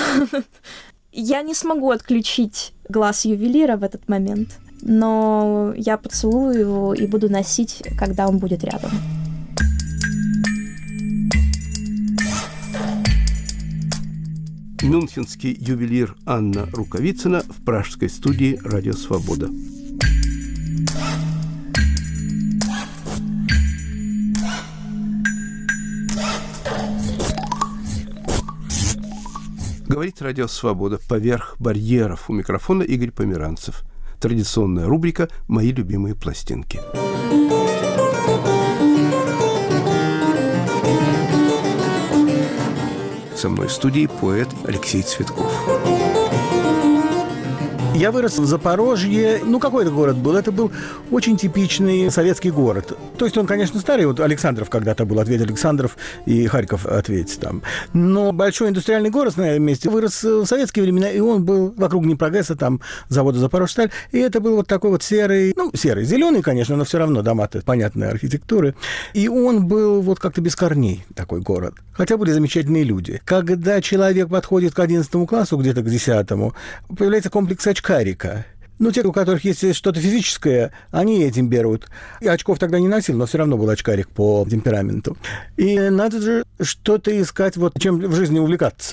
Я не смогу отключить глаз ювелира в этот момент, но я поцелую его и буду носить, когда он будет рядом. Мюнхенский ювелир Анна Рукавицына в пражской студии «Радио Свобода». Говорит «Радио Свобода» поверх барьеров. У микрофона Игорь Померанцев. Традиционная рубрика «Мои любимые пластинки». Со мной в студии поэт Алексей Цветков. Я вырос в Запорожье. Ну, какой это город был? Это был очень типичный советский город. То есть он, конечно, старый. Вот Александров когда-то был, ответ Александров, и Харьков ответь там. Но большой индустриальный город на этом месте вырос в советские времена, и он был вокруг Днепрогресса, там завода Запорожсталь. И это был вот такой вот серый, ну, серый, зеленый, конечно, но все равно дома-то понятной архитектуры. И он был вот как-то без корней, такой город. Хотя были замечательные люди. Когда человек подходит к одиннадцатому классу, где-то к десятому, появляется комплекс очкарика. Ну, те, у которых есть что-то физическое, они этим берут. Я очков тогда не носил, но все равно был очкарик по темпераменту. И надо же что-то искать, вот чем в жизни увлекаться.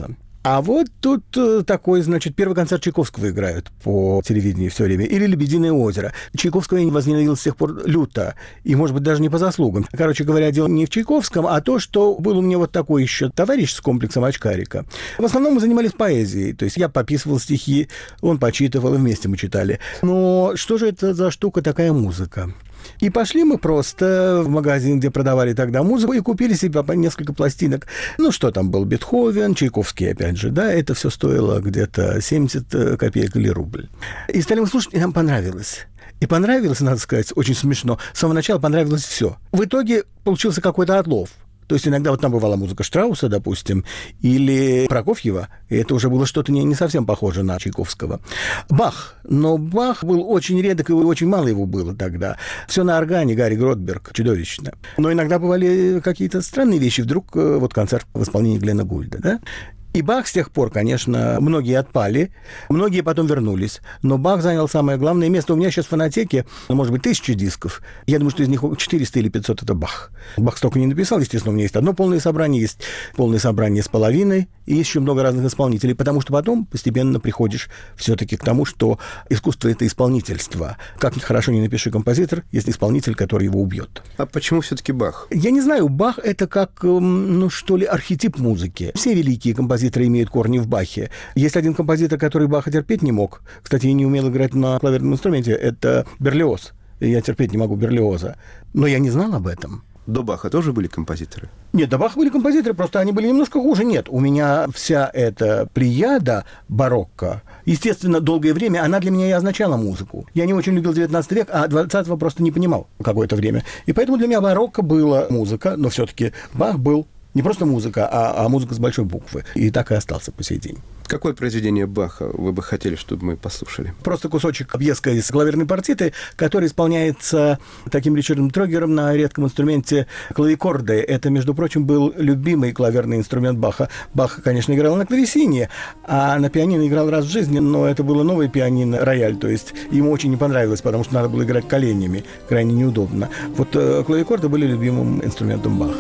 А вот тут такой, значит, первый концерт Чайковского играют по телевидению все время. Или «Лебединое озеро». Чайковского я возненавидел с тех пор люто. И, может быть, даже не по заслугам. Короче говоря, дело не в Чайковском, а то, что был у меня вот такой еще товарищ с комплексом очкарика. В основном мы занимались поэзией. То есть я пописывал стихи, он почитывал, и вместе мы читали. Но что же это за штука такая музыка? И пошли мы просто в магазин, где продавали тогда музыку, и купили себе по несколько пластинок. Ну, что там был? Бетховен, Чайковский, опять же, да, это все стоило где-то семьдесят копеек или рубль. И стали мы слушать, и нам понравилось. И понравилось, надо сказать, очень смешно. С самого начала понравилось все. В итоге получился какой-то отлов. То есть иногда вот там бывала музыка Штрауса, допустим, или Прокофьева, и это уже было что-то не, не совсем похоже на Чайковского. Бах. Но Бах был очень редок, и очень мало его было тогда. Все на органе, Гарри Гротберг, чудовищно. Но иногда бывали какие-то странные вещи. Вдруг вот концерт в исполнении Глена Гульда, да? И Бах с тех пор, конечно, многие отпали, многие потом вернулись. Но Бах занял самое главное место. У меня сейчас в фонотеке, ну, может быть, тысяча дисков. Я думаю, что из них четыреста или пятьсот — это Бах. Бах столько не написал, естественно, у меня есть одно полное собрание, есть полное собрание с половиной, и есть еще много разных исполнителей, потому что потом постепенно приходишь все-таки к тому, что искусство — это исполнительство. Как хорошо не напиши композитор, есть исполнитель, который его убьет. А почему все-таки Бах? Я не знаю, Бах — это как, ну, что ли, архетип музыки. Все великие композиторы имеют корни в Бахе. Есть один композитор, который Баха терпеть не мог. Кстати, я не умел играть на клавирном инструменте. Это Берлиоз. Я терпеть не могу Берлиоза. Но я не знал об этом. До Баха тоже были композиторы? Нет, до Баха были композиторы, просто они были немножко хуже. Нет, у меня вся эта плеяда барокко, естественно, долгое время она для меня и означала музыку. Я не очень любил девятнадцатый век, а двадцатого просто не понимал какое-то время. И поэтому для меня барокко была музыка, но все-таки Бах был не просто музыка, а, а музыка с большой буквы. И так и остался по сей день. Какое произведение Баха вы бы хотели, чтобы мы послушали? Просто кусочек пьеска из клавирной партиты, который исполняется таким Ричардом Трогером на редком инструменте клавикорды. Это, между прочим, был любимый клавирный инструмент Баха. Бах, конечно, играл на клавесине, а на пианино играл раз в жизни, но это было новое пианино, рояль, то есть ему очень не понравилось, потому что надо было играть коленями, крайне неудобно. Вот клавикорды были любимым инструментом Баха.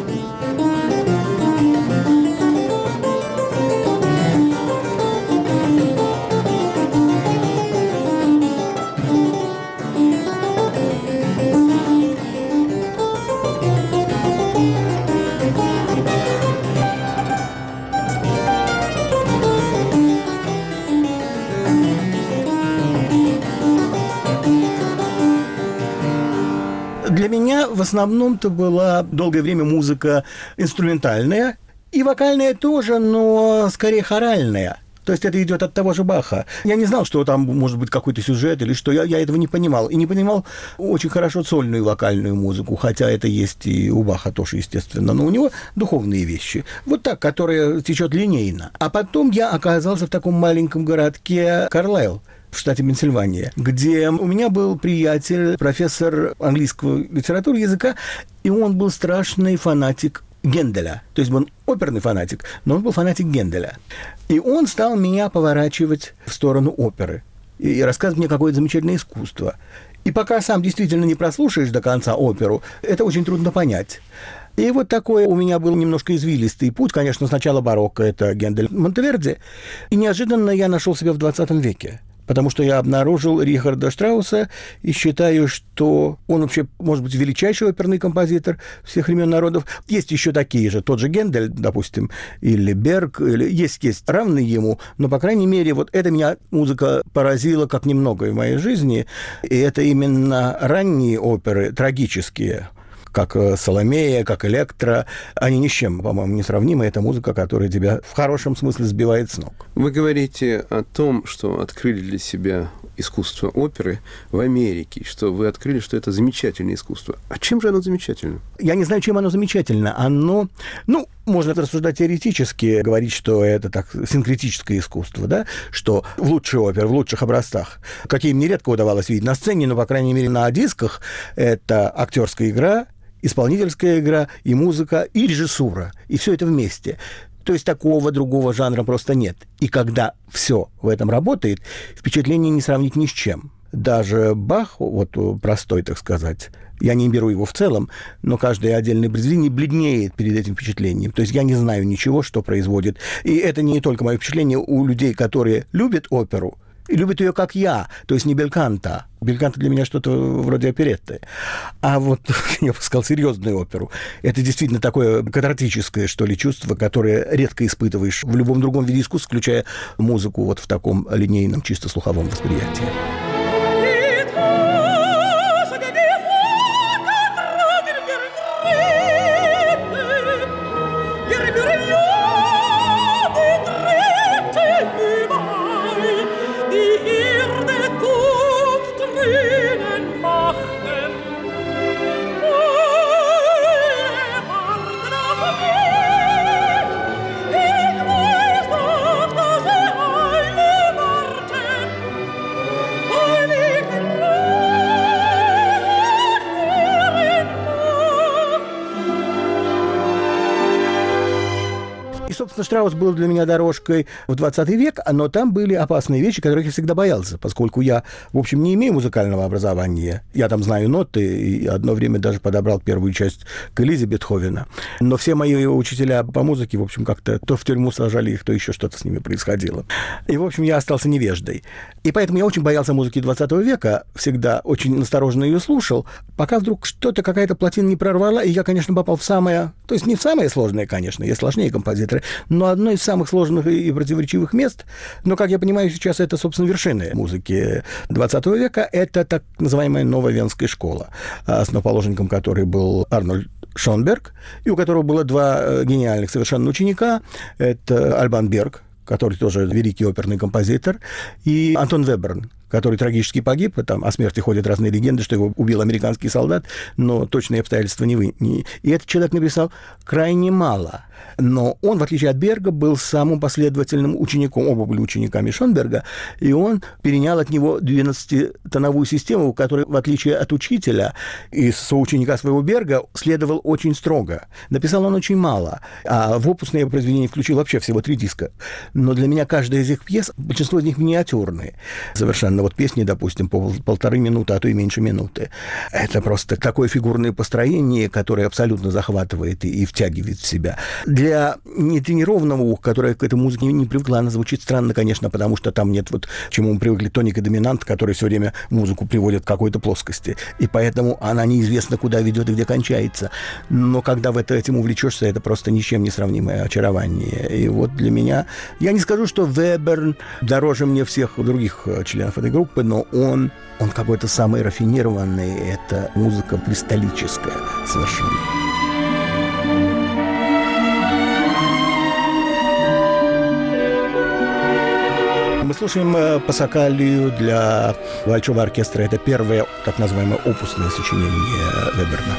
Для меня в основном-то была долгое время музыка инструментальная, и вокальная тоже, но скорее хоральная. То есть это идет от того же Баха. Я не знал, что там может быть какой-то сюжет или что. Я, я этого не понимал. И не понимал очень хорошо сольную вокальную музыку, хотя это есть и у Баха тоже, естественно. Но у него духовные вещи. Вот так, которая течет линейно. А потом я оказался в таком маленьком городке Карлайл в штате Пенсильвания, где у меня был приятель, профессор английского литературы, языка, и он был страшный фанатик Генделя. То есть он оперный фанатик, но он был фанатик Генделя. И он стал меня поворачивать в сторону оперы и рассказывать мне какое-то замечательное искусство. И пока сам действительно не прослушаешь до конца оперу, это очень трудно понять. И вот такой у меня был немножко извилистый путь. Конечно, сначала барокко, это Гендель, Монтеверди. И неожиданно я нашел себя в двадцатом веке. Потому что я обнаружил Рихарда Штрауса и считаю, что он вообще, может быть, величайший оперный композитор всех времен народов. Есть еще такие же, тот же Гендель, допустим, или Берг, или есть, есть равные ему, но, по крайней мере, вот эта меня музыка поразила как немногое в моей жизни, и это именно ранние оперы, трагические, как «Соломея», как «Электра», они ни с чем, по-моему, не сравнимы. Это музыка, которая тебя в хорошем смысле сбивает с ног. Вы говорите о том, что открыли для себя искусство оперы в Америке, что вы открыли, что это замечательное искусство. А чем же оно замечательно? Я не знаю, чем оно замечательно. Оно, ну, можно рассуждать теоретически, говорить, что это так синкретическое искусство, да, что в лучшие оперы, в лучших образцах, какие мне редко удавалось видеть на сцене, но, по крайней мере, на дисках, это актерская игра, исполнительская игра, и музыка, и режиссура, и все это вместе. То есть такого другого жанра просто нет. И когда все в этом работает, впечатление не сравнить ни с чем. даже Бах, вот простой, так сказать, я не беру его в целом, но каждое отдельное произведение бледнеет перед этим впечатлением. То есть я не знаю ничего, что производит. И это не только мое впечатление у людей, которые любят оперу, и любят ее как я, то есть не бельканта. Бельканта для меня что-то вроде оперетты. А вот, я бы сказал, серьезную оперу. Это действительно такое катартическое, что ли, чувство, которое редко испытываешь в любом другом виде искусства, включая музыку вот в таком линейном, чисто слуховом восприятии. Собственно, Штраус был для меня дорожкой в двадцатый век, но там были опасные вещи, которых я всегда боялся, поскольку я, в общем, не имею музыкального образования. Я там знаю ноты, и одно время даже подобрал первую часть к Элизе Бетховена. Но все мои учителя по музыке, в общем, как-то то в тюрьму сажали их, то еще что-то с ними происходило. И, в общем, я остался невеждой. И поэтому я очень боялся музыки двадцатого века, всегда очень настороженно ее слушал, пока вдруг что-то, какая-то плотина не прорвала, и я, конечно, попал в самое... То есть не в самое сложное, конечно, есть сложнее композиторы, но одно из самых сложных и противоречивых мест, но, как я понимаю, сейчас это, собственно, вершины музыки двадцатого века, это так называемая новая Венская школа, основоположником которой был Арнольд Шонберг, и у которого было два гениальных совершенно ученика, это Альбан Берг, который тоже великий оперный композитор, и Антон Веберн, который трагически погиб, там о смерти ходят разные легенды, что его убил американский солдат, но точные обстоятельства не вы. Не... И этот человек написал крайне мало. Но он, в отличие от Берга, был самым последовательным учеником. Оба были учениками Шонберга, и он перенял от него двенадцатитоновую систему, которая, в отличие от учителя и соученика своего Берга, следовал очень строго. Написал он очень мало, а в опусное произведение включил вообще всего три диска. Но для меня каждая из их пьес, большинство из них миниатюрные совершенно. Вот песни, допустим, по полторы минуты, а то и меньше минуты. Это просто такое фигурное построение, которое абсолютно захватывает и, и втягивает в себя. Для нетренированного уха, которое к этой музыке не привыкла, она звучит странно, конечно, потому что там нет вот, к чему мы привыкли, тоник и доминант, который все время музыку приводит к какой-то плоскости. И поэтому она неизвестно, куда ведет и где кончается. Но когда в это, этим увлечешься, это просто ни с чем не сравнимое очарование. И вот для меня... Я не скажу, что Веберн дороже мне всех других членов этой группы, но он, он какой-то самый рафинированный. Это музыка кристаллическая совершенно. Мы слушаем «Пассакалию» для большого оркестра. Это первое, так называемое, опусное сочинение Веберна.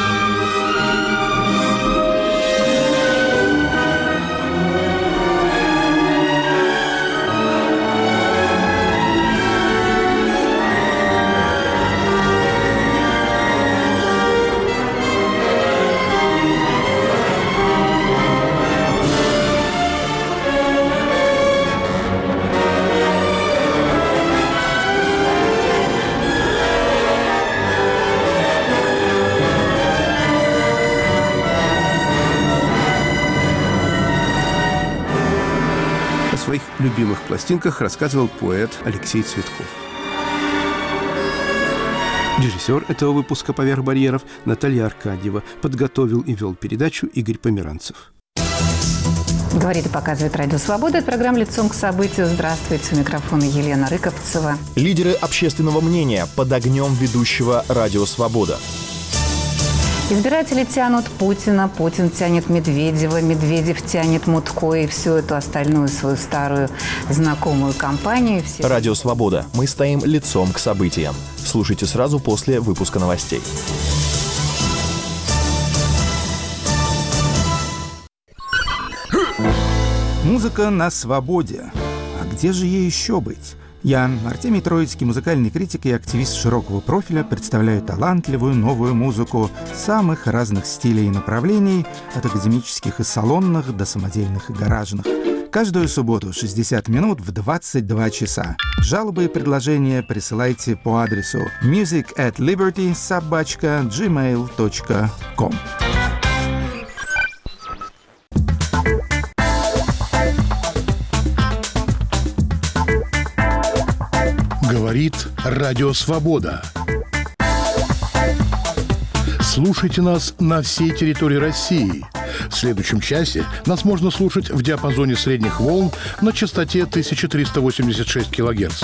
О своих любимых пластинках рассказывал поэт Алексей Цветков. Режиссер этого выпуска «Поверх барьеров» Наталья Аркадьева. Подготовил и вел передачу Игорь Померанцев. Говорит и показывает Радио Свобода. Это программа «Лицом к событию». Здравствуйте. У микрофона Елена Рыковцева. Лидеры общественного мнения под огнем ведущего Радио Свобода. Избиратели тянут Путина, Путин тянет Медведева, Медведев тянет Мутко и всю эту остальную свою старую знакомую компанию. Все... Радио Свобода. Мы стоим лицом к событиям. Слушайте сразу после выпуска новостей. Музыка на свободе. А где же ей еще быть? Я, Артемий Троицкий, музыкальный критик и активист широкого профиля, представляю талантливую новую музыку самых разных стилей и направлений, от академических и салонных до самодельных и гаражных. Каждую субботу шестьдесят минут в двадцать два часа. Жалобы и предложения присылайте по адресу music at liberty собака gmail точка com. Говорит Радио Свобода. Слушайте нас на всей территории России. В следующем часе нас можно слушать в диапазоне средних волн на частоте тысяча триста восемьдесят шесть килогерц.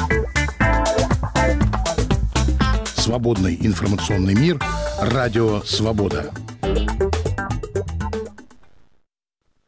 Свободный информационный мир. Радио Свобода.